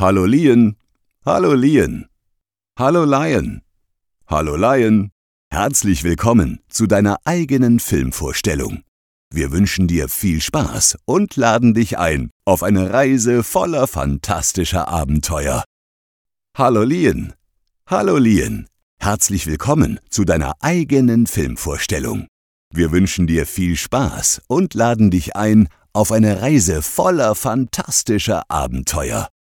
Hallo Lian. Hallo Lian. Hallo Lion. Hallo Lion. Herzlich willkommen zu deiner eigenen Filmvorstellung. Wir wünschen dir viel Spaß und laden dich ein auf eine Reise voller fantastischer Abenteuer. Hallo Lian. Hallo Lian. Herzlich willkommen zu deiner eigenen Filmvorstellung. Wir wünschen dir viel Spaß und laden dich ein auf eine Reise voller fantastischer Abenteuer.